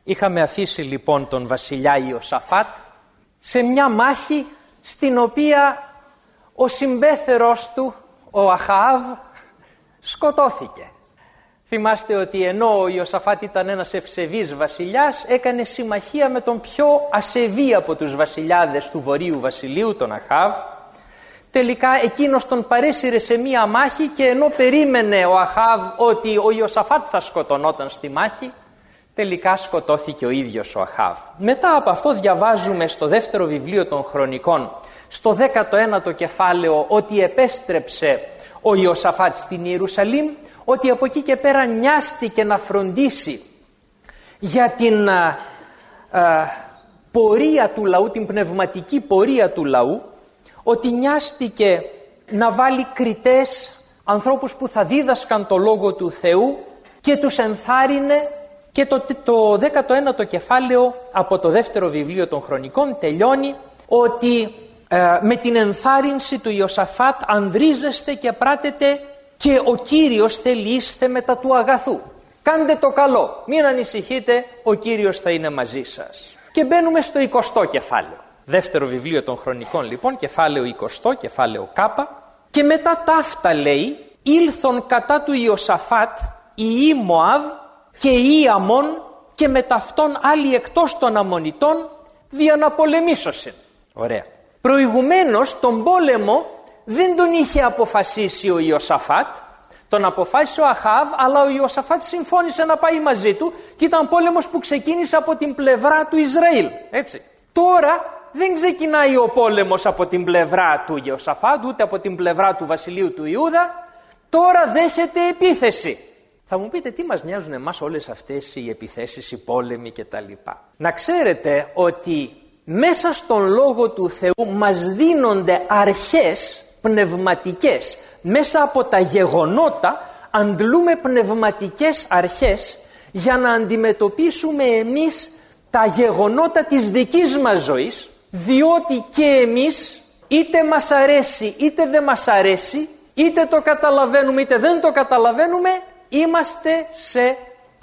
Είχαμε αφήσει λοιπόν τον βασιλιά Ιωσαφάτ σε μια μάχη στην οποία ο συμπέθερος του, ο Αχαάβ, σκοτώθηκε. Θυμάστε ότι ενώ ο Ιωσαφάτ ήταν ένας ευσεβής βασιλιάς, έκανε συμμαχία με τον πιο ασεβή από τους βασιλιάδες του Βορείου Βασιλείου, τον Αχαάβ. Τελικά εκείνος τον παρέσυρε σε μία μάχη και ενώ περίμενε ο Αχαάβ ότι ο Ιωσαφάτ θα σκοτωνόταν στη μάχη, τελικά σκοτώθηκε ο ίδιος ο Αχαάβ. Μετά από αυτό διαβάζουμε στο δεύτερο βιβλίο των Χρονικών, στο 19ο κεφάλαιο, ότι επέστρεψε ο Ιωσαφάτ στην Ιερουσαλήμ, ότι από εκεί και πέρα νοιάστηκε να φροντίσει για την πορεία του λαού, την πνευματική πορεία του λαού, ότι νοιάστηκε να βάλει κριτές, ανθρώπους που θα δίδασκαν το Λόγο του Θεού και τους ενθάρρυνε. Και το 19ο κεφάλαιο από το δεύτερο βιβλίο των Χρονικών τελειώνει ότι με την ενθάρρυνση του Ιωσαφάτ ανδρίζεστε και πράτετε και ο Κύριος θέλει είστε μετά του αγαθού. Κάντε το καλό, μην ανησυχείτε, ο Κύριος θα είναι μαζί σας. Και μπαίνουμε στο 20ο κεφάλαιο. Δεύτερο βιβλίο των Χρονικών λοιπόν, κεφάλαιο 20, κεφάλαιο Κ. Και μετά ταύτα λέει, ήλθον κατά του Ιωσαφάτ οι Μωάβ και οι Αμών και με ταυτόν άλλοι εκτός των Αμμονιτών δια να πολεμήσωσιν. Ωραία. Προηγουμένως τον πόλεμο δεν τον είχε αποφασίσει ο Ιωσαφάτ, τον αποφάσισε ο Αχαάβ, αλλά ο Ιωσαφάτ συμφώνησε να πάει μαζί του και ήταν πόλεμος που ξεκίνησε από την πλευρά του Ισραήλ. Έτσι. Τώρα δεν ξεκινάει ο πόλεμος από την πλευρά του Ιωσαφάτ, ούτε από την πλευρά του βασιλείου του Ιούδα, τώρα δέχεται επίθεση. Θα μου πείτε τι μας νοιάζουν εμάς όλες αυτές οι επιθέσεις, οι πόλεμοι κτλ. Να ξέρετε ότι μέσα στον Λόγο του Θεού μας δίνονται αρχές πνευματικές. Μέσα από τα γεγονότα αντλούμε πνευματικές αρχές για να αντιμετωπίσουμε εμείς τα γεγονότα της δικής μας ζωής, διότι και εμείς είτε μας αρέσει είτε δεν μας αρέσει, είτε το καταλαβαίνουμε είτε δεν το καταλαβαίνουμε, είμαστε σε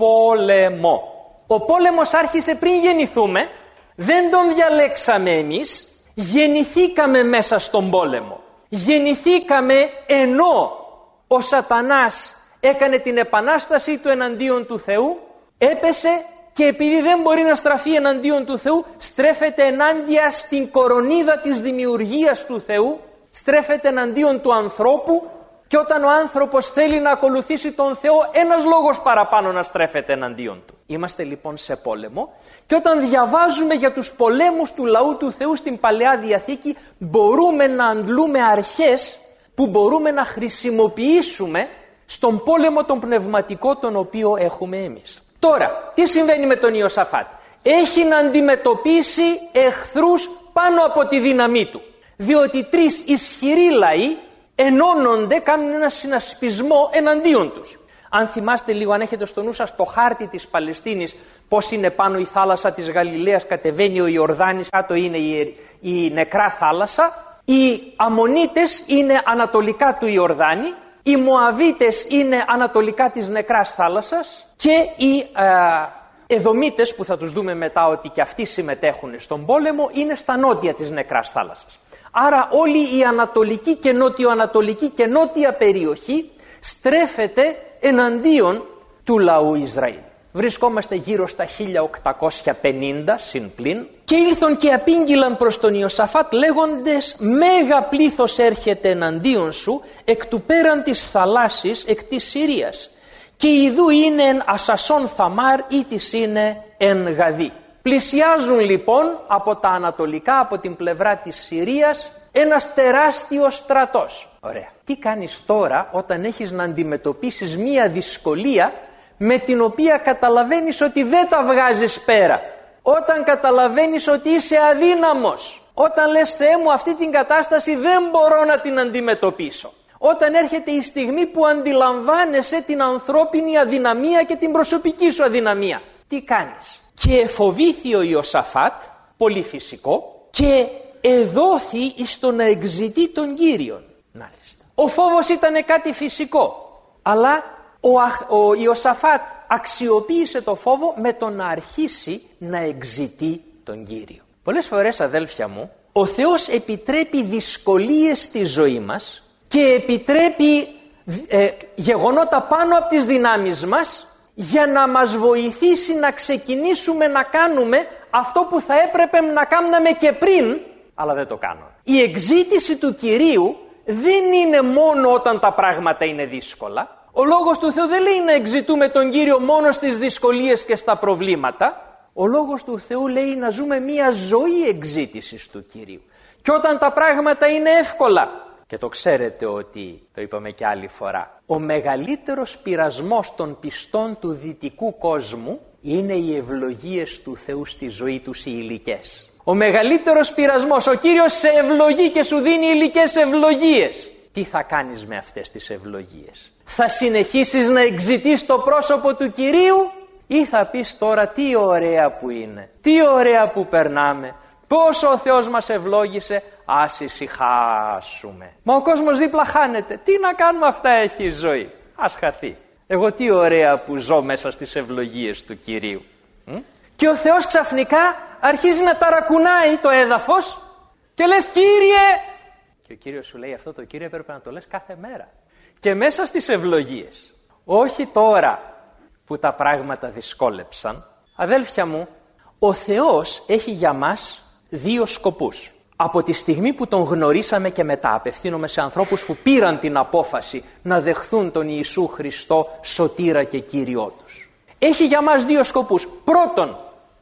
πόλεμο. Ο πόλεμος άρχισε πριν γεννηθούμε, δεν τον διαλέξαμε εμείς, γεννηθήκαμε μέσα στον πόλεμο. Γεννηθήκαμε ενώ ο Σατανάς έκανε την επανάστασή του εναντίον του Θεού, έπεσε και επειδή δεν μπορεί να στραφεί εναντίον του Θεού, στρέφεται ενάντια στην κορονίδα της δημιουργίας του Θεού, στρέφεται εναντίον του ανθρώπου. Και όταν ο άνθρωπος θέλει να ακολουθήσει τον Θεό, ένας λόγος παραπάνω να στρέφεται εναντίον του. Είμαστε λοιπόν σε πόλεμο και όταν διαβάζουμε για τους πολέμους του λαού του Θεού στην Παλαιά Διαθήκη, μπορούμε να αντλούμε αρχές που μπορούμε να χρησιμοποιήσουμε στον πόλεμο τον πνευματικό τον οποίο έχουμε εμείς. Τώρα, τι συμβαίνει με τον Ιωσαφάτ? Έχει να αντιμετωπίσει εχθρούς πάνω από τη δύναμή του. Διότι τρεις ισχυροί λαοί ενώνονται, κάνουν ένα συνασπισμό εναντίον τους. Αν θυμάστε λίγο, αν έχετε στο νου σας το χάρτη της Παλαιστίνης, πώς είναι πάνω η θάλασσα της Γαλιλαίας, κατεβαίνει ο Ιορδάνης, κάτω είναι η νεκρά θάλασσα. Οι Αμμονίτες είναι ανατολικά του Ιορδάνη, οι Μωαβίτες είναι ανατολικά της νεκράς θάλασσας και οι Εδωμίτες, που θα τους δούμε μετά ότι και αυτοί συμμετέχουν στον πόλεμο, είναι στα νότια της νεκράς θάλασσας. Άρα όλη η ανατολική και νότιο-ανατολική και νότια περιοχή στρέφεται εναντίον του λαού Ισραήλ. Βρισκόμαστε γύρω στα 1850 συν πλην και ήλθον και απήγγειλαν προς τον Ιωσαφάτ λέγοντες, μέγα πλήθος έρχεται εναντίον σου εκ του πέραν της θαλάσσης εκ της Συρίας και ιδού είναι εν Ασασόν Θαμάρ ή της είναι εν Γαδί. Πλησιάζουν λοιπόν από τα ανατολικά, από την πλευρά της Συρίας, ένας τεράστιος στρατός. Ωραία. Τι κάνεις τώρα όταν έχεις να αντιμετωπίσεις μία δυσκολία με την οποία καταλαβαίνεις ότι δεν τα βγάζεις πέρα? Όταν καταλαβαίνεις ότι είσαι αδύναμος. Όταν λες, Θεέ μου, αυτή την κατάσταση δεν μπορώ να την αντιμετωπίσω. Όταν έρχεται η στιγμή που αντιλαμβάνεσαι την ανθρώπινη αδυναμία και την προσωπική σου αδυναμία. Τι κάνεις? Και εφοβήθη ο Ιωσαφάτ, πολύ φυσικό, και εδόθη εις το να εξητεί τον Κύριον. Μάλιστα. Ο φόβος ήταν κάτι φυσικό, αλλά Ο Ιωσαφάτ αξιοποίησε το φόβο με το να αρχίσει να εξητεί τον Κύριο. Πολλές φορές, αδέλφια μου, ο Θεός επιτρέπει δυσκολίες στη ζωή μας και επιτρέπει γεγονότα πάνω από τις δυνάμεις μας για να μας βοηθήσει να ξεκινήσουμε να κάνουμε αυτό που θα έπρεπε να κάνουμε και πριν, αλλά δεν το κάνουμε. Η εξήτηση του Κυρίου δεν είναι μόνο όταν τα πράγματα είναι δύσκολα. Ο Λόγος του Θεού δεν λέει να εξητούμε τον Κύριο μόνο στις δυσκολίες και στα προβλήματα. Ο Λόγος του Θεού λέει να ζούμε μια ζωή εξήτησης του Κυρίου. Και όταν τα πράγματα είναι εύκολα, και το ξέρετε ότι, το είπαμε και άλλη φορά, ο μεγαλύτερος πειρασμός των πιστών του δυτικού κόσμου είναι οι ευλογίες του Θεού στη ζωή τους οι υλικές. Ο μεγαλύτερος πειρασμός, ο Κύριος σε ευλογεί και σου δίνει υλικές ευλογίες. Τι θα κάνεις με αυτές τις ευλογίες? Θα συνεχίσεις να εξητείς το πρόσωπο του Κυρίου ή θα πεις τώρα τι ωραία που είναι, τι ωραία που περνάμε, πόσο ο Θεός μας ευλόγησε, ας ησυχάσουμε. Μα ο κόσμος δίπλα χάνεται. Τι να κάνουμε, αυτά έχει η ζωή. Ας χαθεί. Εγώ τι ωραία που ζω μέσα στις ευλογίες του Κυρίου. Και ο Θεός ξαφνικά αρχίζει να ταρακουνάει το έδαφος και λες Κύριε. Και ο Κύριος σου λέει αυτό το Κύριε πρέπει να το λες κάθε μέρα. Και μέσα στις ευλογίες. Όχι τώρα που τα πράγματα δυσκόλεψαν. Αδέλφια μου, ο Θεός έχει για μας δύο σκοπούς. Από τη στιγμή που τον γνωρίσαμε και μετά, απευθύνομαι σε ανθρώπους που πήραν την απόφαση να δεχθούν τον Ιησού Χριστό σωτήρα και Κύριό τους. Έχει για μας δύο σκοπούς. Πρώτον,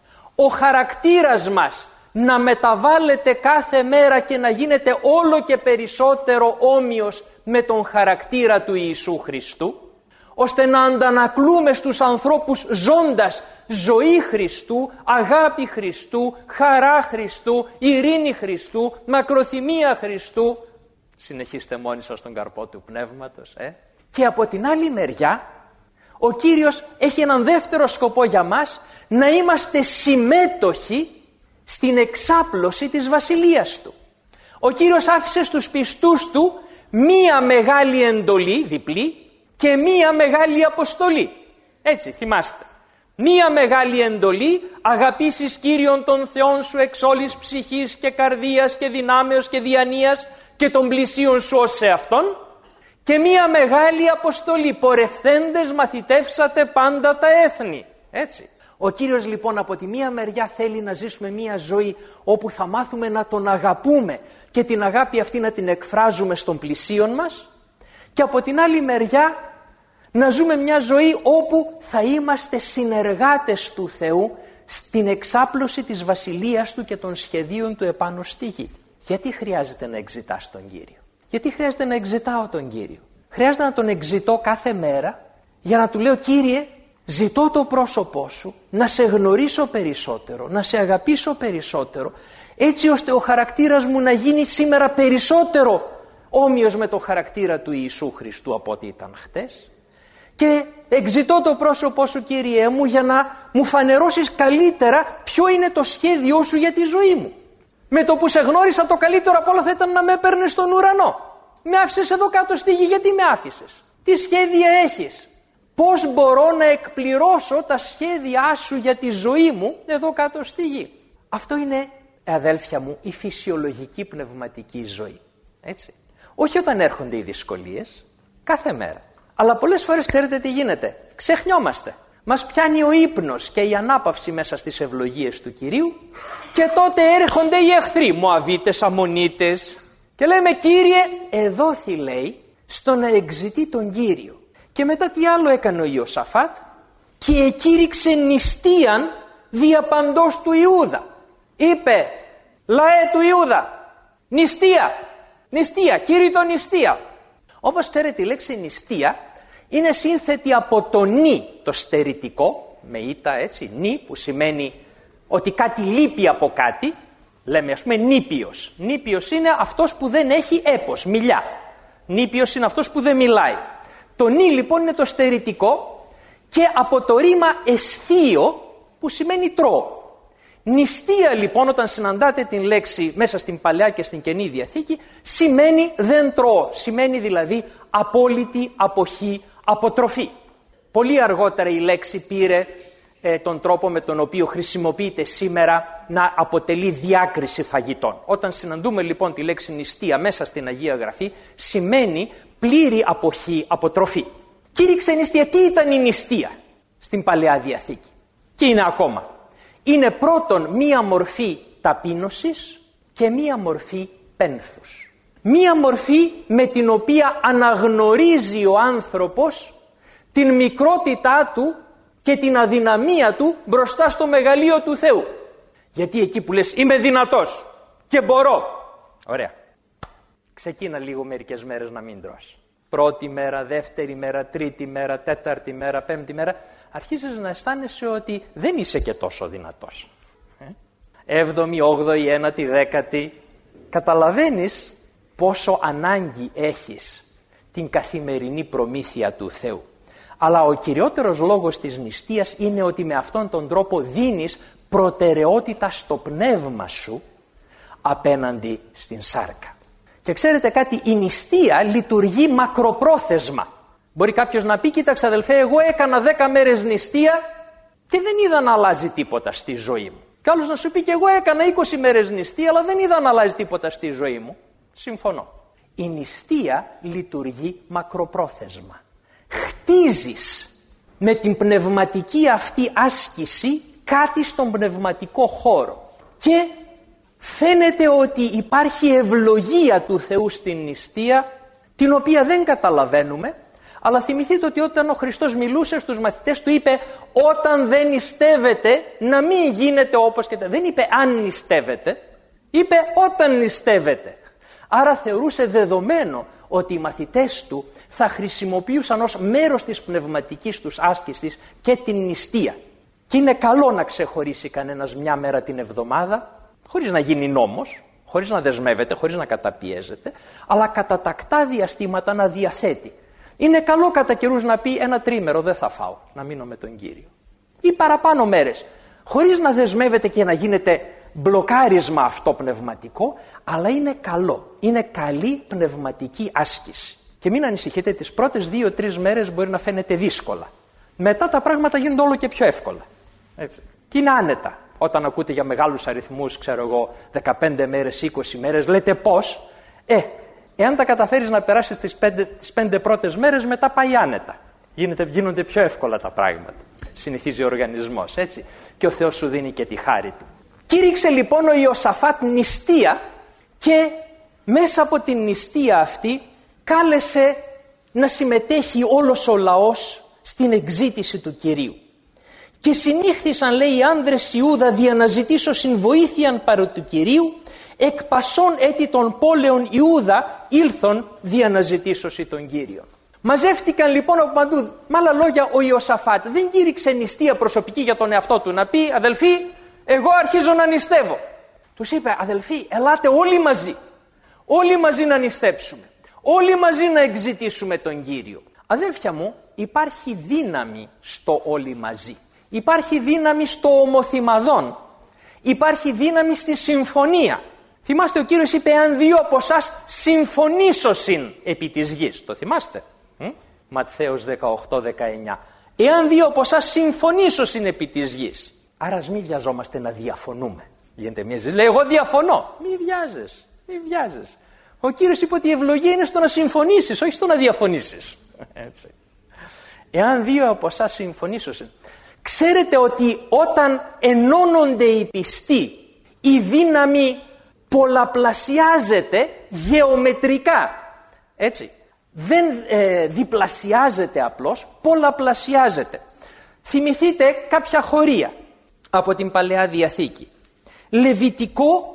ο χαρακτήρας μας να μεταβάλλεται κάθε μέρα και να γίνεται όλο και περισσότερο όμοιος με τον χαρακτήρα του Ιησού Χριστού, ώστε να αντανακλούμε στους ανθρώπους ζώντας ζωή Χριστού, αγάπη Χριστού, χαρά Χριστού, ειρήνη Χριστού, μακροθυμία Χριστού. Συνεχίστε μόνοι σας τον καρπό του πνεύματος. Και από την άλλη μεριά, ο Κύριος έχει έναν δεύτερο σκοπό για μας, να είμαστε συμμέτοχοι στην εξάπλωση της βασιλείας Του. Ο Κύριος άφησε στους πιστούς Του μία μεγάλη εντολή, διπλή, και μία μεγάλη αποστολή. Έτσι, θυμάστε. Μία μεγάλη εντολή, αγαπήσεις Κύριον τον Θεόν σου εξ όλης ψυχής και καρδίας και δυνάμεως και διανοίας και των πλησίων σου ως σε Αυτόν. Και μία μεγάλη αποστολή, πορευθέντες μαθητεύσατε πάντα τα έθνη. Έτσι. Ο Κύριος λοιπόν από τη μία μεριά θέλει να ζήσουμε μία ζωή όπου θα μάθουμε να Τον αγαπούμε και την αγάπη αυτή να την εκφράζουμε στον πλησίον μας, και από την άλλη μεριά να ζούμε μια ζωή όπου θα είμαστε συνεργάτες του Θεού στην εξάπλωση της βασιλείας Του και των σχεδίων Του επάνω στη γη. Γιατί χρειάζεται να εξητάς τον Κύριο? Γιατί χρειάζεται να εξητάω τον Κύριο? Χρειάζεται να Τον εξητώ κάθε μέρα για να Του λέω Κύριε, ζητώ το πρόσωπό Σου, να σε γνωρίσω περισσότερο, να σε αγαπήσω περισσότερο, έτσι ώστε ο χαρακτήρας μου να γίνει σήμερα περισσότερο όμοιος με το χαρακτήρα του Ιησού Χριστού από ό,τι ήταν χτες. Και εξητώ το πρόσωπό Σου Κύριέ μου για να μου φανερώσεις καλύτερα ποιο είναι το σχέδιό Σου για τη ζωή μου. Με το που σε γνώρισα το καλύτερο απ' όλα θα ήταν να με έπαιρνες στον ουρανό. Με άφησες εδώ κάτω στη γη, γιατί με άφησες? Τι σχέδια έχεις? Πώς μπορώ να εκπληρώσω τα σχέδιά Σου για τη ζωή μου εδώ κάτω στη γη? Αυτό είναι, αδέλφια μου, η φυσιολογική πνευματική ζωή. Έτσι. Όχι όταν έρχονται οι δυσκολίες, κάθε μέρα. Αλλά πολλές φορές ξέρετε τι γίνεται? Ξεχνιόμαστε. Μας πιάνει ο ύπνος και η ανάπαυση μέσα στις ευλογίες του Κυρίου και τότε έρχονται οι εχθροί, Μωαβίτες, Αμμονίτες, και λέμε Κύριε, εδόθη λέει στο να εξητεί τον Κύριο. Και μετά τι άλλο έκανε ο Ιωσαφάτ? Και εκήρυξε νηστείαν δια παντός του Ιούδα. Είπε, λαέ του Ιούδα, νηστεία, νηστεία, κήρυτο νηστεία. Όπως ξέρετε η λέξη νηστεία είναι σύνθετη από το νη, το στερητικό, με ήτα έτσι, νη που σημαίνει ότι κάτι λείπει από κάτι, λέμε ας πούμε νήπιος. Νήπιος είναι αυτός που δεν έχει έπος, μιλιά. Νήπιος είναι αυτός που δεν μιλάει. Το νη λοιπόν είναι το στερητικό και από το ρήμα εσθείο που σημαίνει τρώω. Νηστεία λοιπόν, όταν συναντάτε την λέξη μέσα στην Παλαιά και στην Καινή Διαθήκη, σημαίνει δεν τρώω. Σημαίνει δηλαδή απόλυτη αποχή, αποτροφή. Πολύ αργότερα η λέξη πήρε τον τρόπο με τον οποίο χρησιμοποιείται σήμερα να αποτελεί διάκριση φαγητών. Όταν συναντούμε λοιπόν τη λέξη νηστεία μέσα στην Αγία Γραφή, σημαίνει πλήρη αποχή από τροφή. Κήρυξε νηστεία. Τι ήταν η νηστεία στην Παλαιά Διαθήκη? Και είναι ακόμα. Είναι πρώτον μία μορφή ταπείνωσης και μία μορφή πένθους. Μία μορφή με την οποία αναγνωρίζει ο άνθρωπος την μικρότητά του και την αδυναμία του μπροστά στο μεγαλείο του Θεού. Γιατί εκεί που λες είμαι δυνατός και μπορώ, ωραία, ξεκίνα λίγο μερικές μέρες να μην τρως. Πρώτη μέρα, δεύτερη μέρα, τρίτη μέρα, τέταρτη μέρα, πέμπτη μέρα, αρχίζεις να αισθάνεσαι ότι δεν είσαι και τόσο δυνατός. Έβδομη, όγδοη, ένατη, δέκατη, καταλαβαίνεις πόσο ανάγκη έχεις την καθημερινή προμήθεια του Θεού. Αλλά ο κυριότερος λόγος της νηστείας είναι ότι με αυτόν τον τρόπο δίνεις προτεραιότητα στο πνεύμα σου απέναντι στην σάρκα. Και ξέρετε κάτι, η νηστεία λειτουργεί μακροπρόθεσμα. Μπορεί κάποιος να πει, κοίταξε αδελφέ, εγώ έκανα 10 μέρες νηστεία και δεν είδα να αλλάζει τίποτα στη ζωή μου. Κι άλλος να σου πει, και εγώ έκανα 20 μέρες νηστεία, αλλά δεν είδα να αλλάζει τίποτα στη ζωή μου. Συμφωνώ. Η νηστεία λειτουργεί μακροπρόθεσμα. Χτίζεις με την πνευματική αυτή άσκηση κάτι στον πνευματικό χώρο και φαίνεται ότι υπάρχει ευλογία του Θεού στην νηστεία, την οποία δεν καταλαβαίνουμε, αλλά θυμηθείτε ότι όταν ο Χριστός μιλούσε στους μαθητές του είπε όταν δεν νηστεύετε να μην γίνετε όπως και δεν είπε αν νηστεύετε, είπε όταν νηστεύετε. Άρα θεωρούσε δεδομένο ότι οι μαθητές του θα χρησιμοποιούσαν ως μέρος της πνευματικής τους άσκησης και την νηστεία. Και είναι καλό να ξεχωρίσει κανένας μια μέρα την εβδομάδα, χωρίς να γίνει νόμος, χωρίς να δεσμεύεται, χωρίς να καταπιέζεται, αλλά κατά τακτά διαστήματα να διαθέτει. Είναι καλό κατά καιρούς να πει ένα τρίμερο δεν θα φάω, να μείνω με τον Κύριο. Ή παραπάνω μέρες, χωρίς να δεσμεύεται και να γίνεται μπλοκάρισμα αυτό πνευματικό, αλλά είναι καλό, είναι καλή πνευματική άσκηση. Και μην ανησυχείτε, τις πρώτες 2-3 μέρες μπορεί να φαίνεται δύσκολα. Μετά τα πράγματα γίνονται όλο και πιο εύκολα. Έτσι. Και είναι άνετα. Όταν ακούτε για μεγάλους αριθμούς, ξέρω εγώ, 15 μέρες, 20 μέρες, λέτε πώς. Εάν τα καταφέρεις να περάσεις τις 5 πρώτες μέρες, μετά πάει άνετα. Γίνονται πιο εύκολα τα πράγματα. Συνηθίζει ο οργανισμός, έτσι. Και ο Θεός σου δίνει και τη χάρη του. Κήρυξε λοιπόν ο Ιωσαφάτ νηστεία και μέσα από την νηστεία αυτή κάλεσε να συμμετέχει όλος ο λαός στην εξήτηση του Κυρίου. Και συνήχθησαν, λέει, οι άνδρες Ιούδα δια να ζητήσωσιν βοήθειαν παρά του Κυρίου, εκ πασών έτη των πόλεων Ιούδα ήλθον δια να ζητήσωσι τον Κύριο. Μαζεύτηκαν λοιπόν από παντού. Με άλλα λόγια, ο Ιωσαφάτ δεν κήρυξε νηστεία προσωπική για τον εαυτό του, να πει αδελφοί, εγώ αρχίζω να νηστεύω. Τους είπε, αδελφοί, ελάτε όλοι μαζί να νηστέψουμε, όλοι μαζί να εξητήσουμε τον Κύριο. Αδέλφια μου, υπάρχει δύναμη στο όλοι μαζί. Υπάρχει δύναμη στο ομοθυμαδόν. Υπάρχει δύναμη στη συμφωνία. Θυμάστε, ο Κύριος είπε, αν 2 από εσάς συμφωνήσωσιν επί της γης. Το θυμάστε? Ματθαίος 18-19. Εάν 2 από εσάς συμφωνήσωσιν επί της γης. Άρα ας μην βιαζόμαστε να διαφωνούμε. Γίνεται μια ζήτηση, λέει, εγώ διαφωνώ. Μη βιάζεσαι. Ο Κύριος είπε ότι η ευλογία είναι στο να συμφωνήσεις, όχι στο να διαφωνήσεις. Έτσι. Εάν 2 από εσάς συμφωνήσωσιν. Ξέρετε ότι όταν ενώνονται οι πιστοί, η δύναμη πολλαπλασιάζεται γεωμετρικά. Έτσι. Δεν διπλασιάζεται απλώς, πολλαπλασιάζεται. Θυμηθείτε κάποια χωρία από την Παλαιά Διαθήκη. Λεβιτικό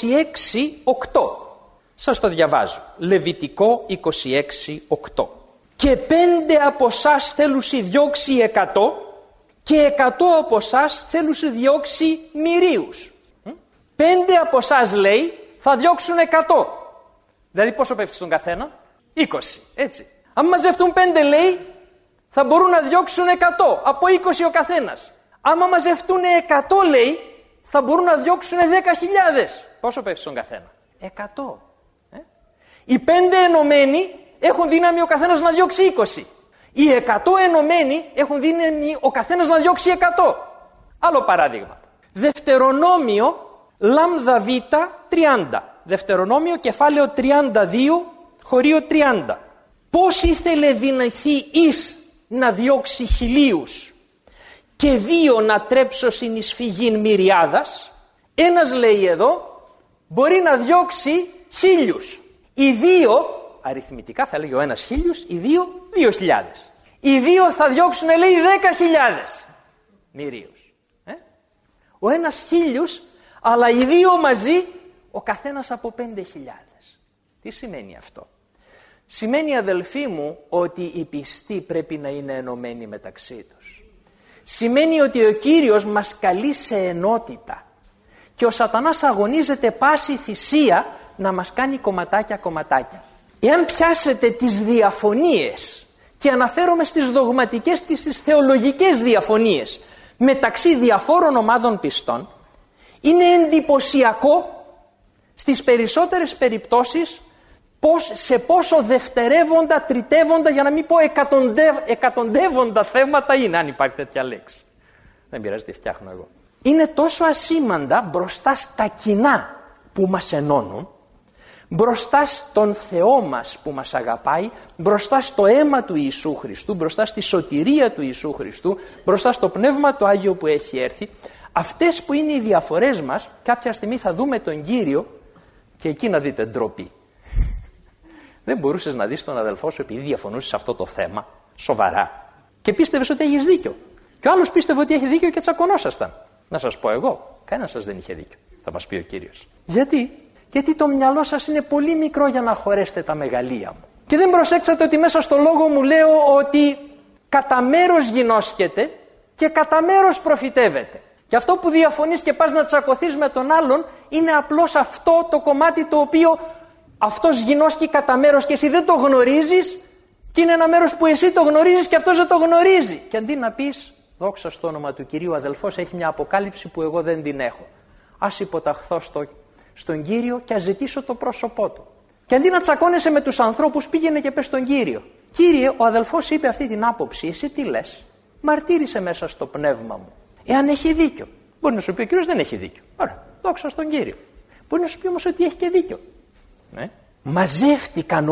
26:8. Σας το διαβάζω. Λεβιτικό 26:8. Και 5 από εσάς θέλουσι διώξει 100 και 100 από εσάς θέλουσι διώξει μυρίους. 5 από εσάς, λέει, θα διώξουν 100. Δηλαδή πόσο πέφτει στον καθένα? 20. Έτσι. Αν μαζευτούν 5, λέει, θα μπορούν να διώξουν 100. Από 20 ο καθένας. Άμα μαζευτούν 100, λέει, θα μπορούν να διώξουν 10.000. Πόσο πέφτει στον καθένα? 100. Οι 5 ενωμένοι έχουν δύναμη ο καθένας να διώξει 20. Οι 100 ενωμένοι έχουν δύναμη ο καθένας να διώξει 100. Άλλο παράδειγμα. Δευτερονόμιο λάμδα β 30. Δευτερονόμιο κεφάλαιο 32 χωρίο 30. Πώς ήθελε δυναθεί εις να διώξει 1000 και 2 να τρέψω συν εις φυγήν μυριάδας. Ένας λέει εδώ μπορεί να διώξει 1000. Οι 2, αριθμητικά θα λέει ο ένας 1000, οι 2 2000. Οι 2 θα διώξουν λέει 10.000 μυρίους. Ο ένας 1000, αλλά οι 2 μαζί ο καθένας από 5.000. Τι σημαίνει αυτό? Σημαίνει, αδελφοί μου, ότι οι πιστοί πρέπει να είναι ενωμένοι μεταξύ τους. Σημαίνει ότι ο Κύριος μας καλεί σε ενότητα και ο σατανάς αγωνίζεται πάση θυσία να μας κάνει κομματάκια. Εάν πιάσετε τις διαφωνίες, και αναφέρομαι στις δογματικές και στις θεολογικές διαφωνίες μεταξύ διαφόρων ομάδων πιστών, είναι εντυπωσιακό στις περισσότερες περιπτώσεις σε πόσο δευτερεύοντα, τριτεύοντα, για να μην πω εκατοντεύοντα θέματα είναι, αν υπάρχει τέτοια λέξη. Δεν πειράζει, τη φτιάχνω εγώ. Είναι τόσο ασήμαντα μπροστά στα κοινά που μας ενώνουν, μπροστά στον Θεό μας που μας αγαπάει, μπροστά στο αίμα του Ιησού Χριστού, μπροστά στη σωτηρία του Ιησού Χριστού, μπροστά στο Πνεύμα το Άγιο που έχει έρθει. Αυτές που είναι οι διαφορές μας, κάποια στιγμή θα δούμε τον Κύριο και εκεί να δείτε ντροπή. Δεν μπορούσες να δεις τον αδελφό σου επειδή διαφωνούσες σε αυτό το θέμα, σοβαρά, και πίστευες ότι έχεις δίκιο. Και ο άλλος πίστευε ότι έχει δίκιο και τσακωνόσασταν. Να σας πω εγώ, κανένας σας δεν είχε δίκιο, θα μας πει ο Κύριος. Γιατί το μυαλό σας είναι πολύ μικρό για να χωρέσετε τα μεγαλεία μου. Και δεν προσέξατε ότι μέσα στο λόγο μου λέω ότι κατά μέρος γινώσκεται και κατά μέρος προφητεύεται. Και αυτό που διαφωνείς και πας να τσακωθείς με τον άλλον είναι απλώς αυτό το κομμάτι το οποίο αυτός γινώσκει κατά μέρος και εσύ δεν το γνωρίζεις, και είναι ένα μέρος που εσύ το γνωρίζεις και αυτός δεν το γνωρίζει. Και αντί να πεις δόξα στο όνομα του Κυρίου, ο αδελφός έχει μια αποκάλυψη που εγώ δεν την έχω, ας υποταχθώ στον Κύριο και ας ζητήσω το πρόσωπό του. Και αντί να τσακώνεσαι με τους ανθρώπους, πήγαινε και πες στον Κύριο: Κύριε, ο αδελφός είπε αυτή την άποψη, εσύ τι λες? Μαρτύρησε μέσα στο πνεύμα μου. Εάν έχει δίκιο. Μπορεί να σου πει ο Κύριος δεν έχει δίκιο. Ωραία, δόξα στον Κύριο. Μπορεί να σου πει όμως ότι έχει και δίκιο. Μαζεύτηκαν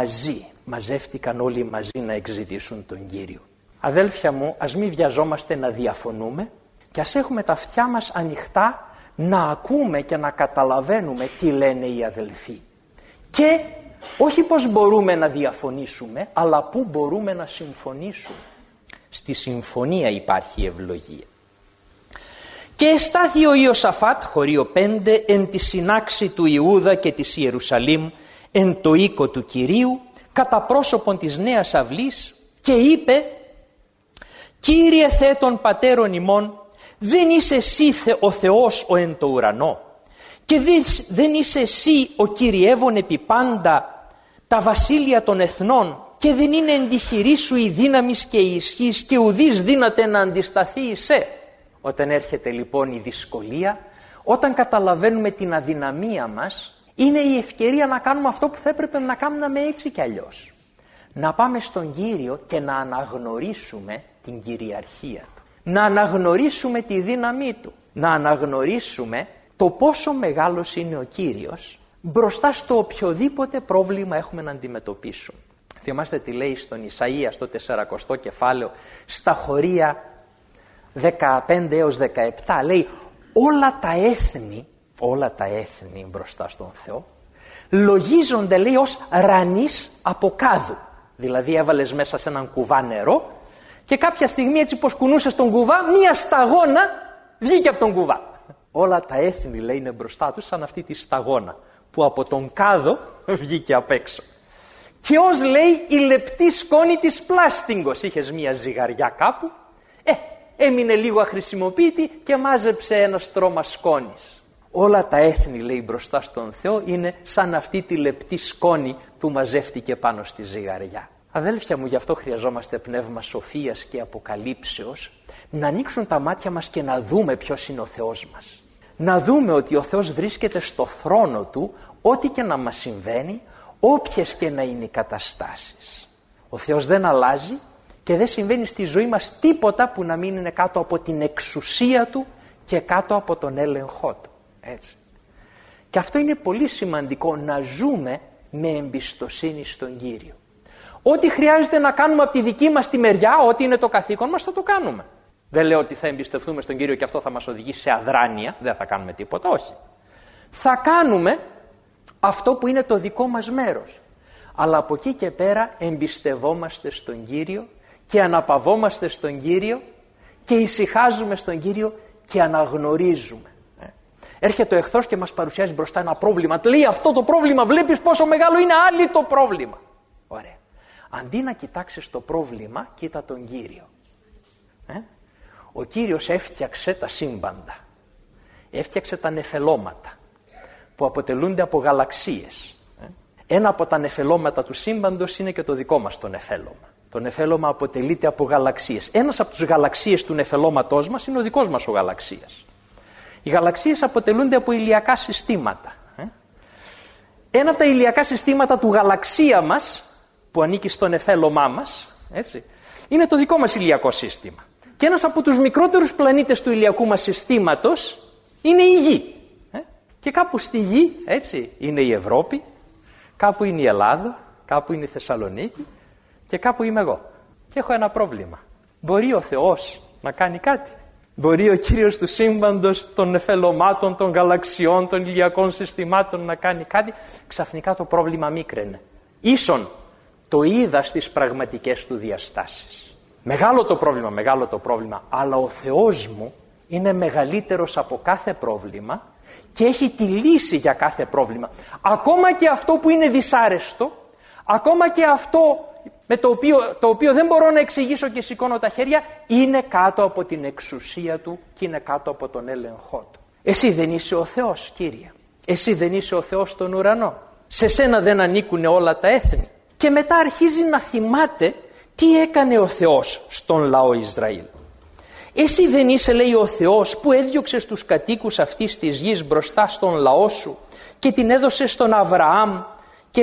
όλοι μαζί να εξητήσουν τον Κύριο. Αδέλφια μου, ας μην βιαζόμαστε να διαφωνούμε και ας έχουμε τα αυτιά μας ανοιχτά να ακούμε και να καταλαβαίνουμε τι λένε οι αδελφοί. Και όχι πως μπορούμε να διαφωνήσουμε, αλλά πού μπορούμε να συμφωνήσουμε. Στη συμφωνία υπάρχει ευλογία. Και εστάθη ο Ιωσαφάτ, χωρίο 5, εν τη συνάξη του Ιούδα και της Ιερουσαλήμ, εν το οίκο του Κυρίου, κατά πρόσωπον της Νέας Αυλής, και είπε: Κύριε Θεέ των πατέρων ημών, δεν είσαι εσύ ο Θεός ο εν το ουρανό, και δεν είσαι εσύ ο κυριεύων επί πάντα τα βασίλεια των εθνών, και δεν είναι εν τη χειρή σου η δύναμις και η ισχύς, και ουδείς δύναται να αντισταθεί εσέ. Όταν έρχεται λοιπόν η δυσκολία, όταν καταλαβαίνουμε την αδυναμία μας, είναι η ευκαιρία να κάνουμε αυτό που θα έπρεπε να κάνουμε έτσι κι αλλιώς. Να πάμε στον Κύριο και να αναγνωρίσουμε την κυριαρχία Του. Να αναγνωρίσουμε τη δύναμή Του. Να αναγνωρίσουμε το πόσο μεγάλος είναι ο Κύριος μπροστά στο οποιοδήποτε πρόβλημα έχουμε να αντιμετωπίσουμε. Θυμάστε τι λέει στον Ισαΐα στο 40ο κεφάλαιο, στα χωρία 15 έως 17, λέει όλα τα έθνη μπροστά στον Θεό λογίζονται, λέει, ως ρανείς από κάδου. Δηλαδή έβαλες μέσα σε έναν κουβά νερό και κάποια στιγμή έτσι πως κουνούσες τον κουβά, μία σταγόνα βγήκε από τον κουβά. Όλα τα έθνη, λέει, είναι μπροστά τους σαν αυτή τη σταγόνα που από τον κάδο βγήκε απ' έξω. Και ως, λέει, η λεπτή σκόνη της πλάστιγκος. Είχες μία ζυγαριά κάπου, έμεινε λίγο αχρησιμοποιητή και μάζεψε ένα στρώμα σκόνης. Όλα τα έθνη, λέει, μπροστά στον Θεό είναι σαν αυτή τη λεπτή σκόνη που μαζεύτηκε πάνω στη ζυγαριά. Αδέλφια μου, γι' αυτό χρειαζόμαστε πνεύμα σοφίας και αποκαλύψεως, να ανοίξουν τα μάτια μας και να δούμε ποιος είναι ο Θεός μας. Να δούμε ότι ο Θεός βρίσκεται στο θρόνο Του, ό,τι και να μας συμβαίνει, όποιες και να είναι οι καταστάσεις. Ο Θεός δεν αλλάζει Και δεν συμβαίνει στη ζωή μας τίποτα που να μην είναι κάτω από την εξουσία του και κάτω από τον έλεγχό του. Έτσι. Και αυτό είναι πολύ σημαντικό, να ζούμε με εμπιστοσύνη στον Κύριο. Ό,τι χρειάζεται να κάνουμε από τη δική μας τη μεριά, ό,τι είναι το καθήκον μας, θα το κάνουμε. Δεν λέω ότι θα εμπιστευτούμε στον Κύριο και αυτό θα μας οδηγήσει σε αδράνεια, δεν θα κάνουμε τίποτα, όχι. Θα κάνουμε αυτό που είναι το δικό μας μέρος. Αλλά από εκεί και πέρα εμπιστευόμαστε στον Κύριο και αναπαυόμαστε στον Κύριο και ησυχάζουμε στον Κύριο και αναγνωρίζουμε. Έρχεται ο εχθρός και μας παρουσιάζει μπροστά ένα πρόβλημα. Λέει, αυτό το πρόβλημα βλέπεις πόσο μεγάλο είναι, άλλη το πρόβλημα. Ωραία. Αντί να κοιτάξεις το πρόβλημα, κοίτα τον Κύριο. Ο Κύριος έφτιαξε τα σύμπαντα. Έφτιαξε τα νεφελώματα που αποτελούνται από γαλαξίες. Ένα από τα νεφελώματα του σύμπαντος είναι και το δικό μας το νεφέλωμα. Το νεφέλωμα αποτελείται από γαλαξίες. Ένας από τους γαλαξίες του νεφελώματός μας είναι ο δικός μας ο γαλαξίας. Οι γαλαξίες αποτελούνται από ηλιακά συστήματα. Ένα από τα ηλιακά συστήματα του γαλαξία μας, που ανήκει στο νεφέλωμά μας, έτσι, είναι το δικό μας ηλιακό σύστημα. Και ένας από τους μικρότερους πλανήτες του ηλιακού μας συστήματος είναι η Γη. Και κάπου στη Γη, έτσι, είναι η Ευρώπη, κάπου είναι η Ελλάδα, κάπου είναι η Θεσσαλονίκη και κάπου είμαι εγώ. Και έχω ένα πρόβλημα. Μπορεί ο Θεός να κάνει κάτι? Μπορεί ο Κύριος του σύμπαντος, των νεφελωμάτων, των γαλαξιών, των ηλιακών συστημάτων να κάνει κάτι? Ξαφνικά το πρόβλημα μίκραινε. Ίσον το είδα στις πραγματικές του διαστάσεις. Μεγάλο το πρόβλημα, αλλά ο Θεός μου είναι μεγαλύτερος από κάθε πρόβλημα και έχει τη λύση για κάθε πρόβλημα. Ακόμα και αυτό που είναι δυσάρεστο, ακόμα και αυτό με το οποίο δεν μπορώ να εξηγήσω και σηκώνω τα χέρια, είναι κάτω από την εξουσία του και είναι κάτω από τον έλεγχό του. Εσύ δεν είσαι ο Θεός, Κύριε? Εσύ δεν είσαι ο Θεός στον ουρανό? Σε σένα δεν ανήκουν όλα τα έθνη? Και μετά αρχίζει να θυμάται τι έκανε ο Θεός στον λαό Ισραήλ. Εσύ δεν είσαι, λέει, ο Θεός που έδιωξες τους κατοίκους αυτής της γης μπροστά στον λαό σου και την έδωσε στον Αβραάμ και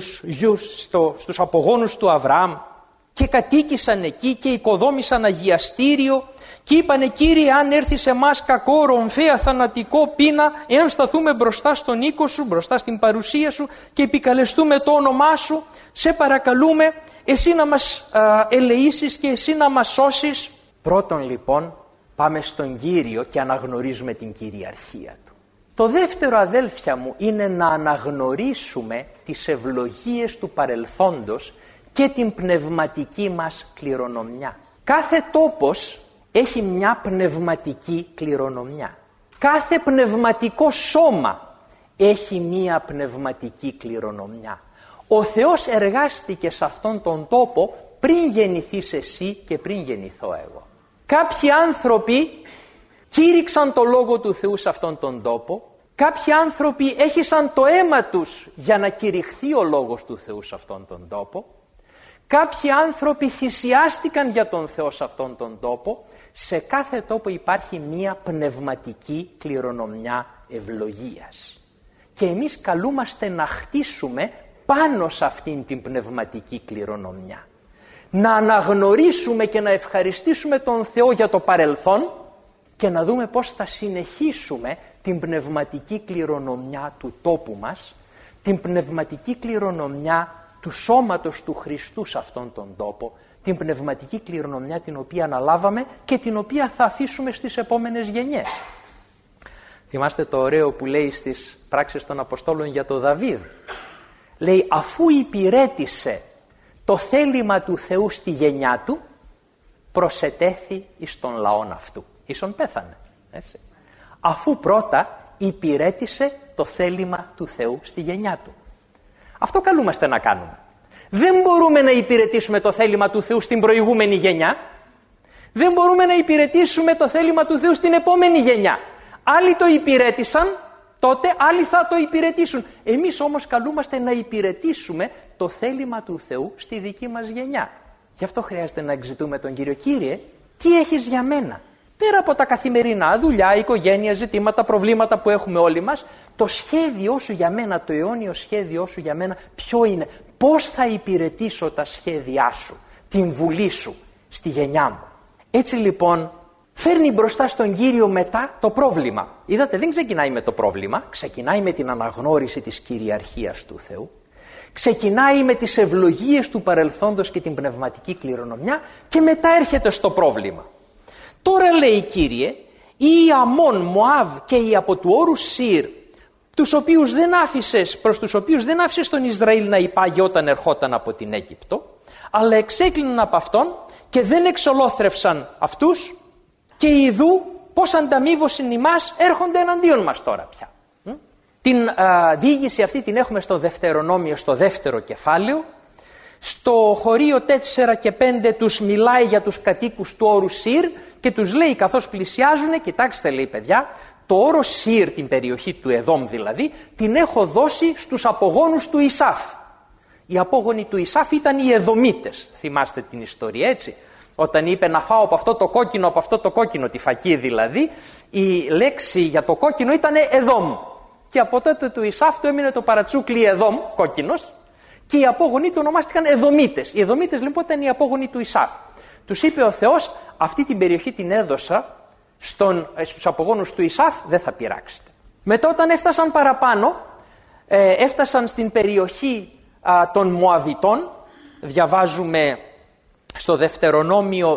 στους απογόνους του Αβραάμ και κατοίκησαν εκεί και οικοδόμησαν αγιαστήριο και είπανε, Κύριε, αν έρθει σε εμάς κακό, ρομφαία, θανατικό, πείνα, εάν σταθούμε μπροστά στον οίκο σου, μπροστά στην παρουσία σου και επικαλεστούμε το όνομά σου, σε παρακαλούμε εσύ να μας ελεήσεις και εσύ να μας σώσεις. Πρώτον λοιπόν πάμε στον Κύριο και αναγνωρίζουμε την κυριαρχία του. Το δεύτερο, αδέλφια μου, είναι να αναγνωρίσουμε τις ευλογίες του παρελθόντος και την πνευματική μας κληρονομιά. Κάθε τόπος έχει μια πνευματική κληρονομιά. Κάθε πνευματικό σώμα έχει μια πνευματική κληρονομιά. Ο Θεός εργάστηκε σε αυτόν τον τόπο πριν γεννηθείς εσύ και πριν γεννηθώ εγώ. Κάποιοι άνθρωποι κήρυξαν το Λόγο του Θεού σε αυτόν τον τόπο. Κάποιοι άνθρωποι έχισαν το αίμα τους για να κηρυχθεί ο Λόγος του Θεού σε αυτόν τον τόπο. Κάποιοι άνθρωποι θυσιάστηκαν για τον Θεό σε αυτόν τον τόπο. Σε κάθε τόπο υπάρχει μία πνευματική κληρονομιά ευλογίας. Και εμείς καλούμαστε να χτίσουμε πάνω σε αυτήν την πνευματική κληρονομιά. Να αναγνωρίσουμε και να ευχαριστήσουμε τον Θεό για το παρελθόν και να δούμε πώς θα συνεχίσουμε την πνευματική κληρονομιά του τόπου μας, την πνευματική κληρονομιά του σώματος του Χριστού σε αυτόν τον τόπο, την πνευματική κληρονομιά την οποία αναλάβαμε και την οποία θα αφήσουμε στις επόμενες γενιές. Θυμάστε το ωραίο που λέει στις πράξεις των Αποστόλων για τον Δαβίδ? Λέει, αφού υπηρέτησε το θέλημα του Θεού στη γενιά του, προσετέθη εις τον λαόν αυτού. Ίσον πέθανε, έτσι. Αφού πρώτα υπηρέτησε το θέλημα του Θεού στη γενιά του. Αυτό καλούμαστε να κάνουμε. Δεν μπορούμε να υπηρετήσουμε το θέλημα του Θεού στην προηγούμενη γενιά. Δεν μπορούμε να υπηρετήσουμε το θέλημα του Θεού στην επόμενη γενιά. Άλλοι το υπηρέτησαν τότε, άλλοι θα το υπηρετήσουν. Εμείς όμως καλούμαστε να υπηρετήσουμε το θέλημα του Θεού στη δική μας γενιά. Γι' αυτό χρειάζεται να εξητούμε τον Κύριο. Κύριε, τι έχεις για μένα? Πέρα από τα καθημερινά, δουλειά, οικογένεια, ζητήματα, προβλήματα που έχουμε όλοι μας, το σχέδιό σου για μένα, το αιώνιο σχέδιό σου για μένα, ποιο είναι? Πώς θα υπηρετήσω τα σχέδιά σου, την βουλή σου, στη γενιά μου. Έτσι λοιπόν φέρνει μπροστά στον Κύριο μετά το πρόβλημα. Είδατε, δεν ξεκινάει με το πρόβλημα, ξεκινάει με την αναγνώριση της κυριαρχίας του Θεού. Ξεκινάει με τις ευλογίες του παρελθόντος και την πνευματική κληρονομιά και μετά έρχεται στο πρόβλημα. Τώρα λέει, Κύριε, οι Αμών, Μωάβ και οι από του όρου Σύρ, προς τους οποίους δεν άφησες τον Ισραήλ να υπάγει όταν ερχόταν από την Αίγυπτο, αλλά εξέκλειναν από αυτόν και δεν εξολόθρευσαν αυτούς, και ιδού πως ανταμείβωσιν ημάς έρχονται εναντίον μας τώρα πια. Την διήγηση αυτή την έχουμε στο Δευτερονόμιο, στο δεύτερο κεφάλαιο. Στο χωρίο 4 και 5 τους μιλάει για τους κατοίκους του όρου Σύρ και τους λέει καθώς πλησιάζουν, κοιτάξτε, λέει, παιδιά, το όρο Σύρ, την περιοχή του Εδόμ δηλαδή, την έχω δώσει στους απογόνους του Ισάφ. Οι απόγονοι του Ισάφ ήταν οι Εδωμίτες, θυμάστε την ιστορία, έτσι. Όταν είπε να φάω από αυτό το κόκκινο, τη φακή δηλαδή, η λέξη για το κόκκινο ήταν Εδόμ. Και από τότε του Ισάφ του έμεινε το παρατσούκλι Εδόμ, κόκκινος, και οι απόγονοι του ονομάστηκαν Εδωμίτες. Οι Εδωμίτες λοιπόν ήταν οι απόγονοι του Ισάφ. Τους είπε ο Θεός, αυτή την περιοχή την έδωσα στους απογόνους του Ισάφ, δεν θα πειράξετε. Μετά όταν έφτασαν παραπάνω, έφτασαν στην περιοχή των Μωαβιτών, διαβάζουμε στο Δευτερονόμιο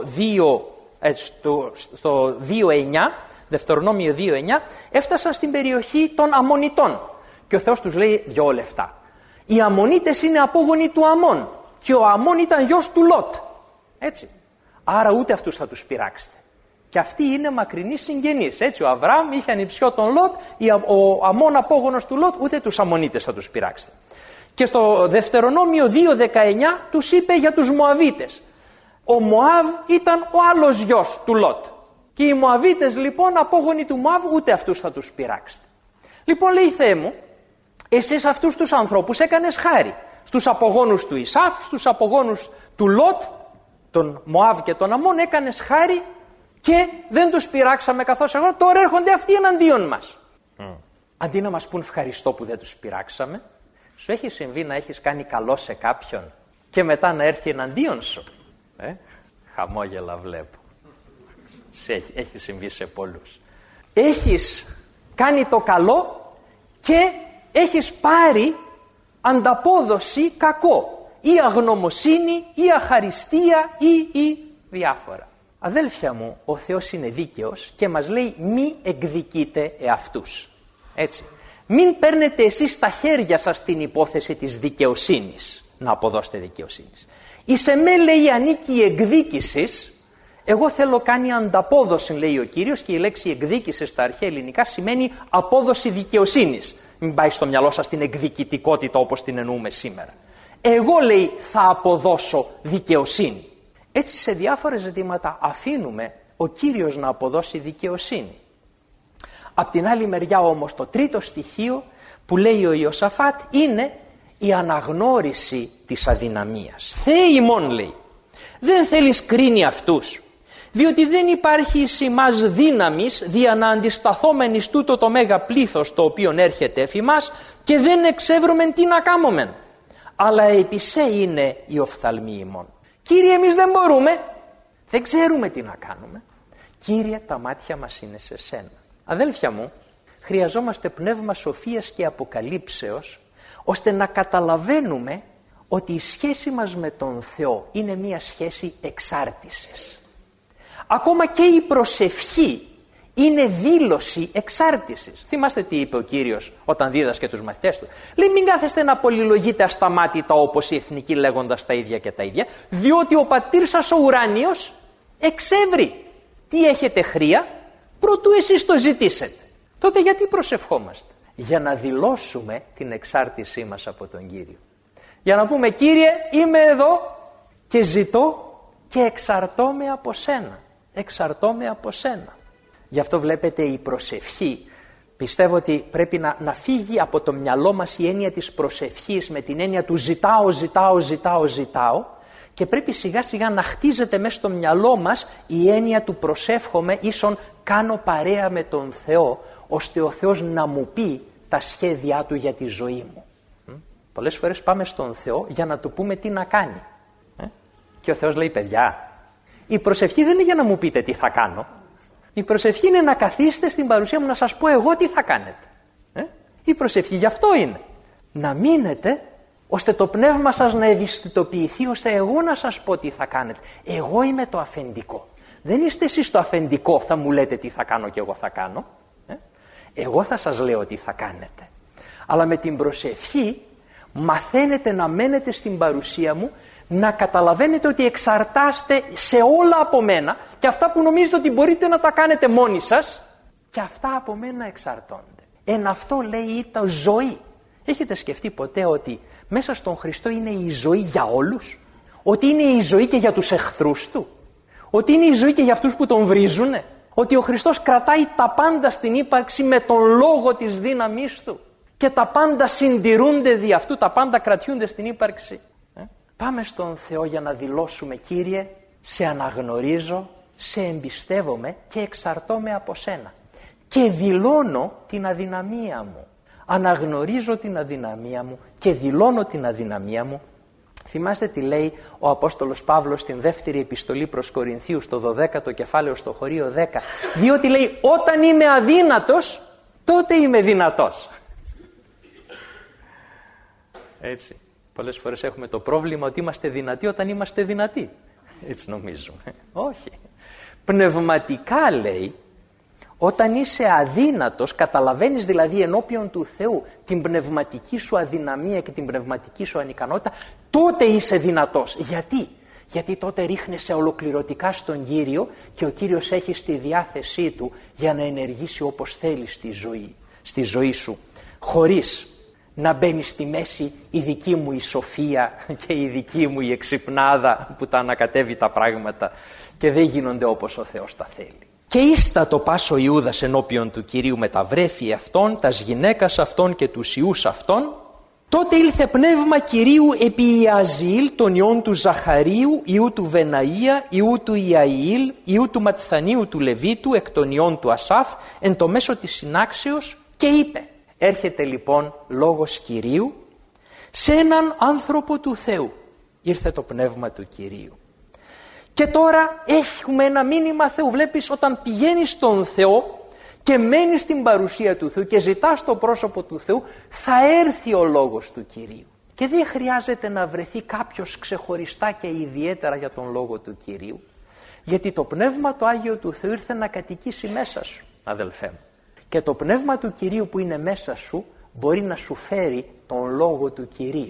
2:9, Δευτερονόμιο 2:9, έφτασαν στην περιοχή των Αμμονιτών. Και ο Θεός τους λέει 2 λεφτά. Οι Αμμονίτες είναι απόγονοι του Αμών και ο Αμών ήταν γιος του Λότ. Έτσι. Άρα ούτε αυτούς θα τους πειράξετε. Και αυτοί είναι μακρινοί συγγενείς. Έτσι, ο Αβραάμ είχε ανιψιό τον Λότ, ο Αμών απόγονος του Λότ, ούτε τους Αμμονίτες θα τους πειράξετε. Και στο Δευτερονόμιο 2:19 τους είπε για τους Μωαβίτες. Ο Μωάβ ήταν ο άλλος γιος του Λότ. Και οι Μωαβίτες λοιπόν, απόγονοι του Μωάβ, ούτε αυτούς θα τους πειράξετε. Λοιπόν, λέει, Θεέ μου, εσύ σε αυτούς τους ανθρώπους έκανες χάρη. Στους απογόνους του Ισάφ, στους απογόνους του Λότ, τον Μωάβ και τον Αμών, έκανες χάρη και δεν τους πειράξαμε καθώς εγώ. Τώρα έρχονται αυτοί εναντίον μας. Αντί να μας πούν ευχαριστώ που δεν τους πειράξαμε, σου έχει συμβεί να έχεις κάνει καλό σε κάποιον και μετά να έρθει εναντίον σου? Χαμόγελα βλέπω. Έχει συμβεί σε πολλούς. Έχεις κάνει το καλό και έχεις πάρει ανταπόδοση κακό, ή αγνωμοσύνη ή αχαριστία ή διάφορα. Αδέλφια μου, ο Θεός είναι δίκαιος και μας λέει μη εκδικείτε εαυτούς. Έτσι. Μην παίρνετε εσείς στα χέρια σας την υπόθεση της δικαιοσύνης, να αποδώσετε δικαιοσύνη. Εις εμέ, λέει, ανήκει η εκδίκησης. Εγώ θέλω κάνει ανταπόδοση, λέει ο Κύριος, και η λέξη εκδίκηση στα αρχαία ελληνικά σημαίνει απόδοση δικαιοσύνης. Μην πάει στο μυαλό σας την εκδικητικότητα όπως την εννοούμε σήμερα. Εγώ, λέει, θα αποδώσω δικαιοσύνη. Έτσι σε διάφορα ζητήματα αφήνουμε ο Κύριος να αποδώσει δικαιοσύνη. Απ' την άλλη μεριά όμως το τρίτο στοιχείο που λέει ο Ιωσαφάτ είναι η αναγνώριση της αδυναμίας. Θεέ ημών, λέει, δεν θέλεις κρίνει αυτούς, διότι δεν υπάρχει εις ημάς δύναμης δια να αντισταθόμενης τούτο το μέγα πλήθος το οποίο έρχεται εφ' ημάς και δεν εξεύρομεν τι να κάμομεν. Αλλά επί σε είναι η οφθαλμή ημών. Κύριε, εμείς δεν μπορούμε, δεν ξέρουμε τι να κάνουμε. Κύριε, τα μάτια μας είναι σε σένα. Αδέλφια μου, χρειαζόμαστε πνεύμα σοφίας και αποκαλύψεως, ώστε να καταλαβαίνουμε ότι η σχέση μας με τον Θεό είναι μια σχέση εξάρτησης. Ακόμα και η προσευχή είναι δήλωση εξάρτησης. Θυμάστε τι είπε ο Κύριος όταν δίδασκε τους μαθητές του? Λέει, μην κάθεστε να πολυλογείτε ασταμάτητα όπως οι εθνικοί λέγοντας τα ίδια και τα ίδια, διότι ο πατήρ σας ο ουράνιος εξεύρει τι έχετε χρία προτού εσείς το ζητήσετε. Τότε γιατί προσευχόμαστε? Για να δηλώσουμε την εξάρτησή μας από τον Κύριο. Για να πούμε, Κύριε, είμαι εδώ και ζητώ και εξαρτώμαι από σένα. Εξαρτώμαι από σένα. Γι' αυτό βλέπετε η προσευχή, πιστεύω ότι πρέπει να φύγει από το μυαλό μας η έννοια της προσευχής με την έννοια του ζητάω και πρέπει σιγά σιγά να χτίζεται μέσα στο μυαλό μας η έννοια του προσεύχομαι ίσον κάνω παρέα με τον Θεό, ώστε ο Θεός να μου πει τα σχέδιά Του για τη ζωή μου. Πολλές φορές πάμε στον Θεό για να Του πούμε τι να κάνει. Και ο Θεός λέει, παιδιά, Η προσευχή δεν είναι για να μου πείτε τι θα κάνω. Η προσευχή είναι να καθίσετε στην παρουσία μου να σας πω εγώ τι θα κάνετε. Η προσευχή γι' αυτό είναι. Να μείνετε ώστε το πνεύμα σας να ευαισθητοποιηθεί, ώστε εγώ να σας πω τι θα κάνετε. Εγώ είμαι το αφεντικό. Δεν είστε εσείς το αφεντικό, θα μου λέτε τι θα κάνω και εγώ θα κάνω. Εγώ θα σας λέω τι θα κάνετε. Αλλά με την προσευχή μαθαίνετε να μένετε στην παρουσία μου, να καταλαβαίνετε ότι εξαρτάστε σε όλα από μένα και αυτά που νομίζετε ότι μπορείτε να τα κάνετε μόνοι σας και αυτά από μένα εξαρτώνται. Εν αυτό λέει το ζωή. Έχετε σκεφτεί ποτέ ότι μέσα στον Χριστό είναι η ζωή για όλους? Ότι είναι η ζωή και για τους εχθρούς του? Ότι είναι η ζωή και για αυτούς που τον βρίζουνε? Ότι ο Χριστός κρατάει τα πάντα στην ύπαρξη με τον λόγο της δύναμής του και τα πάντα συντηρούνται δι' αυτού, τα πάντα κρατιούνται στην ύπαρξη? Πάμε στον Θεό για να δηλώσουμε: Κύριε, σε αναγνωρίζω, σε εμπιστεύομαι και εξαρτώμαι από σένα και δηλώνω την αδυναμία μου. Αναγνωρίζω την αδυναμία μου και δηλώνω την αδυναμία μου. Θυμάστε τι λέει ο Απόστολος Παύλος στην δεύτερη επιστολή προς Κορινθίους, στο 12ο κεφάλαιο, στο χωρίο 10. Διότι λέει: όταν είμαι αδύνατος, τότε είμαι δυνατός. Έτσι. Πολλές φορές έχουμε το πρόβλημα ότι είμαστε δυνατοί όταν είμαστε δυνατοί. Έτσι νομίζουμε. Όχι. Πνευματικά λέει, όταν είσαι αδύνατος, καταλαβαίνεις δηλαδή ενώπιον του Θεού την πνευματική σου αδυναμία και την πνευματική σου ανικανότητα, τότε είσαι δυνατός. Γιατί? Γιατί τότε ρίχνεσαι ολοκληρωτικά στον Κύριο και ο Κύριος έχει στη διάθεσή του για να ενεργήσει όπως θέλει στη ζωή σου, χωρίς να μπαίνει στη μέση η δική μου η σοφία και η δική μου η εξυπνάδα που τα ανακατεύει τα πράγματα και δεν γίνονται όπως ο Θεός τα θέλει. Και ίστατο πας ο Ιούδας ενώπιον του Κυρίου με τα βρέφη αυτών, τας γυναίκας αυτών και τους ιούς αυτών. Τότε ήλθε πνεύμα Κυρίου επί Ιαζήλ, τον ιών του Ζαχαρίου, ιού του Βεναΐα, ιού του Ιαήλ, ιού του Ματθανίου του Λεβίτου, εκ των ιών του Ασάφ, εν το μέσο της συνάξεως, και είπε. Έρχεται λοιπόν λόγος Κυρίου σε έναν άνθρωπο του Θεού. Ήρθε το πνεύμα του Κυρίου. Και τώρα έχουμε ένα μήνυμα Θεού. Βλέπεις, όταν πηγαίνεις στον Θεό και μένεις στην παρουσία του Θεού και ζητάς το πρόσωπο του Θεού, θα έρθει ο λόγος του Κυρίου. Και δεν χρειάζεται να βρεθεί κάποιος ξεχωριστά και ιδιαίτερα για τον λόγο του Κυρίου. Γιατί το Πνεύμα το Άγιο του Θεού ήρθε να κατοικήσει μέσα σου, αδελφέ μου. Και το Πνεύμα του Κυρίου που είναι μέσα σου μπορεί να σου φέρει τον λόγο του Κυρίου.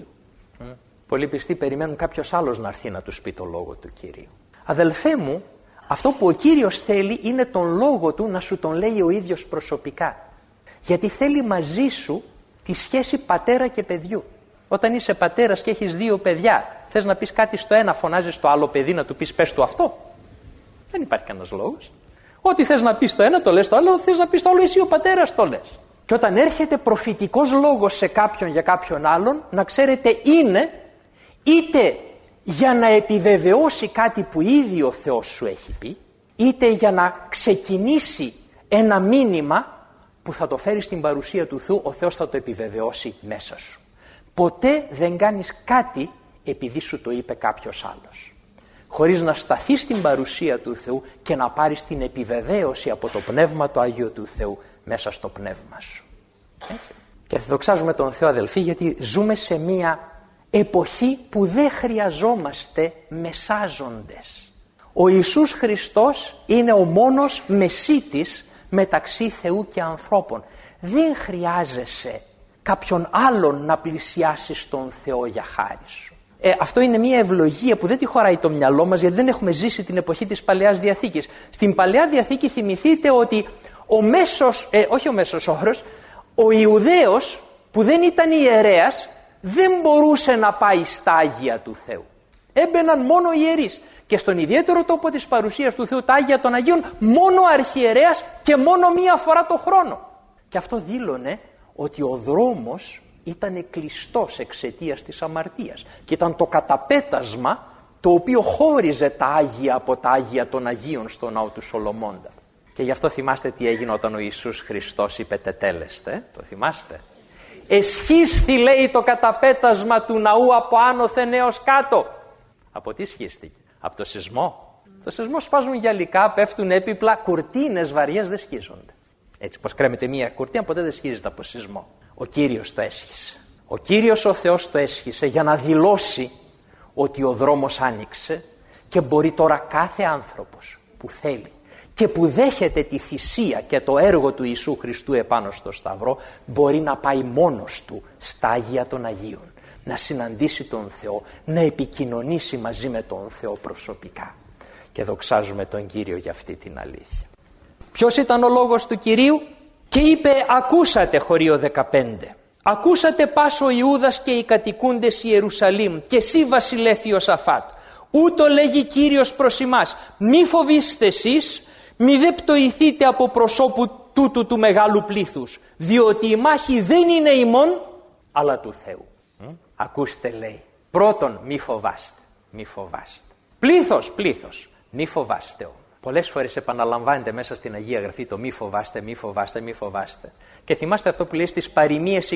Πολλοί πιστοί περιμένουν κάποιος άλλος να έρθει να τους πει το λόγο του Κυρίου. Αδελφέ μου, αυτό που ο Κύριος θέλει είναι τον λόγο του να σου τον λέει ο ίδιος προσωπικά. Γιατί θέλει μαζί σου τη σχέση πατέρα και παιδιού. Όταν είσαι πατέρας και έχεις δύο παιδιά, θες να πεις κάτι στο ένα, φωνάζεις στο άλλο παιδί να του πεις πες του αυτό? Δεν υπάρχει κανένας λόγος. Ό,τι θες να πεις το ένα το λες το άλλο, ό,τι θες να πεις το άλλο εσύ ο πατέρας το λες. Και όταν έρχεται προφητικός λόγος σε κάποιον για κάποιον άλλον, να ξέρετε είναι είτε για να επιβεβαιώσει κάτι που ήδη ο Θεός σου έχει πει, είτε για να ξεκινήσει ένα μήνυμα που θα το φέρει στην παρουσία του Θεού, ο Θεός θα το επιβεβαιώσει μέσα σου. Ποτέ δεν κάνεις κάτι επειδή σου το είπε κάποιος άλλος. Χωρίς να σταθείς στην παρουσία του Θεού και να πάρεις την επιβεβαίωση από το Πνεύμα το Άγιο του Θεού μέσα στο πνεύμα σου. Έτσι. Και δοξάζουμε τον Θεό, αδελφοί, γιατί ζούμε σε μία εποχή που δεν χρειαζόμαστε μεσάζοντες. Ο Ιησούς Χριστός είναι ο μόνος μεσίτης μεταξύ Θεού και ανθρώπων. Δεν χρειάζεσαι κάποιον άλλον να πλησιάσεις στον Θεό για χάρη σου. Αυτό είναι μια ευλογία που δεν τη χωράει το μυαλό μας, γιατί δεν έχουμε ζήσει την εποχή της Παλαιάς Διαθήκης. Στην Παλαιά Διαθήκη θυμηθείτε ότι ο Ιουδαίος που δεν ήταν ιερέας δεν μπορούσε να πάει στα Άγια του Θεού. Έμπαιναν μόνο οι ιερείς και στον ιδιαίτερο τόπο της παρουσίας του Θεού, τα Άγια των Αγίων, μόνο ο αρχιερέας και μόνο μία φορά το χρόνο. Και αυτό δήλωνε ότι ο δρόμος ήταν κλειστός εξαιτίας της αμαρτίας και ήταν το καταπέτασμα το οποίο χώριζε τα Άγια από τα Άγια των Αγίων στο ναό του Σολομώντα. Και γι' αυτό θυμάστε τι έγινε όταν ο Ιησούς Χριστός είπε τετέλεστε, το θυμάστε? Εσχίσθη, λέει, το καταπέτασμα του ναού από άνωθεν έως κάτω. Από τι σχίστηκε? Από το σεισμό? Το σεισμό σπάζουν γυαλικά, πέφτουν έπιπλα, κουρτίνες βαριές δεν σκίζονται. Έτσι, πως κρέμεται μία κουρτίνα, ποτέ δεν σκίζεται από σεισμό. Ο Κύριος το έσχισε. Ο Κύριος ο Θεός το έσχισε για να δηλώσει ότι ο δρόμος άνοιξε και μπορεί τώρα κάθε άνθρωπος που θέλει και που δέχεται τη θυσία και το έργο του Ιησού Χριστού επάνω στο Σταυρό, μπορεί να πάει μόνος του στα Άγια των Αγίων, να συναντήσει τον Θεό, να επικοινωνήσει μαζί με τον Θεό προσωπικά. Και δοξάζουμε τον Κύριο για αυτή την αλήθεια. Ποιος ήταν ο λόγος του Κυρίου? Και είπε, ακούσατε, χωρίο 15. Ακούσατε πάσο Ιούδας και οι κατοικούντες Ιερουσαλήμ και εσύ βασιλεύ Ιωσαφάτ. Ούτω λέγει Κύριος προς ημάς, μη φοβήστε εσείς, μη δε πτωηθείτε από προσώπου τούτου του μεγάλου πλήθους, διότι η μάχη δεν είναι ημών, αλλά του Θεού. Ακούστε, λέει, πρώτον μη φοβάστε, μη φοβάστε. Πλήθος, μη φοβάστε όμως. Πολλές φορές επαναλαμβάνεται μέσα στην Αγία Γραφή το μη φοβάστε, μη φοβάστε, μη φοβάστε. Και θυμάστε αυτό που λέει στις Παροιμίες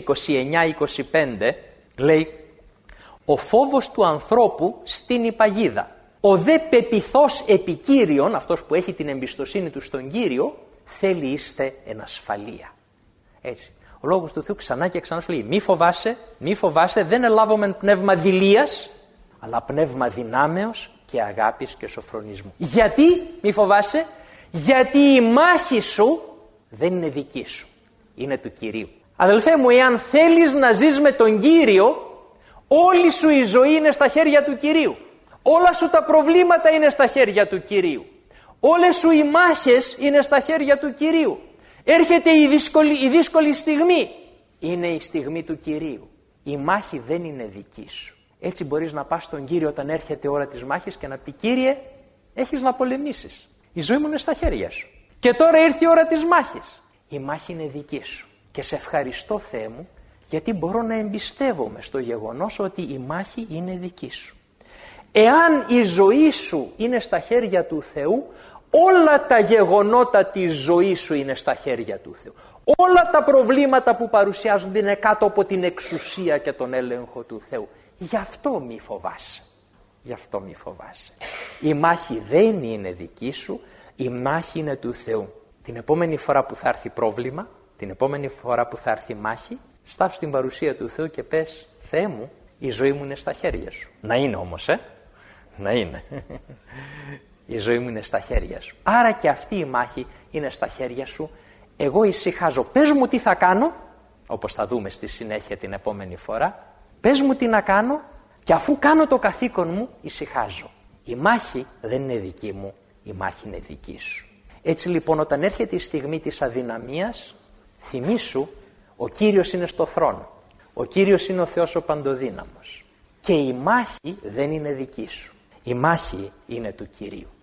29-25, λέει, ο φόβος του ανθρώπου στείνει παγίδα. Ο δε πεπιθός επικύριον, αυτός που έχει την εμπιστοσύνη του στον Κύριο, θέλει είστε εν ασφαλεία. Έτσι. Ο Λόγος του Θεού ξανά και ξανά σου λέει, μη φοβάσαι, δεν ελάβομεν πνεύμα δειλίας, αλλά πνεύμα δυνάμεως και αγάπης και σοφρονισμού. Γιατί μη φοβάσαι? Γιατί η μάχη σου δεν είναι δική σου, είναι του Κυρίου. Αδελφέ μου, εάν θέλεις να ζεις με τον Κύριο, όλη σου η ζωή είναι στα χέρια του Κυρίου. Όλα σου τα προβλήματα είναι στα χέρια του Κυρίου. Όλες σου οι μάχες είναι στα χέρια του Κυρίου. Έρχεται η δύσκολη στιγμή, είναι η στιγμή του Κυρίου. Η μάχη δεν είναι δική σου. Έτσι μπορείς να πας στον Κύριο όταν έρχεται η ώρα της μάχης και να πει, Κύριε, έχεις να πολεμήσεις. Η ζωή μου είναι στα χέρια σου. Και τώρα ήρθε η ώρα της μάχης. Η μάχη είναι δική σου. Και σε ευχαριστώ, Θεέ μου, γιατί μπορώ να εμπιστεύομαι στο γεγονός ότι η μάχη είναι δική σου. Εάν η ζωή σου είναι στα χέρια του Θεού, όλα τα γεγονότα της ζωής σου είναι στα χέρια του Θεού. Όλα τα προβλήματα που παρουσιάζονται είναι κάτω από την εξουσία και τον έλεγχο του Θεού. Γι' αυτό μη φοβάσαι. Γι' αυτό μη φοβάσαι. Η μάχη δεν είναι δική σου, η μάχη είναι του Θεού. Την επόμενη φορά που θα έρθει πρόβλημα, την επόμενη φορά που θα έρθει μάχη, στάφ στην παρουσία του Θεού και πες, Θεέ μου, η ζωή μου είναι στα χέρια σου. Να είναι όμως, να είναι. Η ζωή μου είναι στα χέρια σου. Άρα και αυτή η μάχη είναι στα χέρια σου. Εγώ ησυχάζω. Πες μου τι θα κάνω, όπως θα δούμε στη συνέχεια την επόμενη φορά. Πες μου τι να κάνω και αφού κάνω το καθήκον μου, ησυχάζω. Η μάχη δεν είναι δική μου, η μάχη είναι δική σου. Έτσι λοιπόν, όταν έρχεται η στιγμή της αδυναμίας, θυμήσου, ο Κύριος είναι στο θρόνο. Ο Κύριος είναι ο Θεός ο παντοδύναμος. Και η μάχη δεν είναι δική σου. Η μάχη είναι του Κυρίου.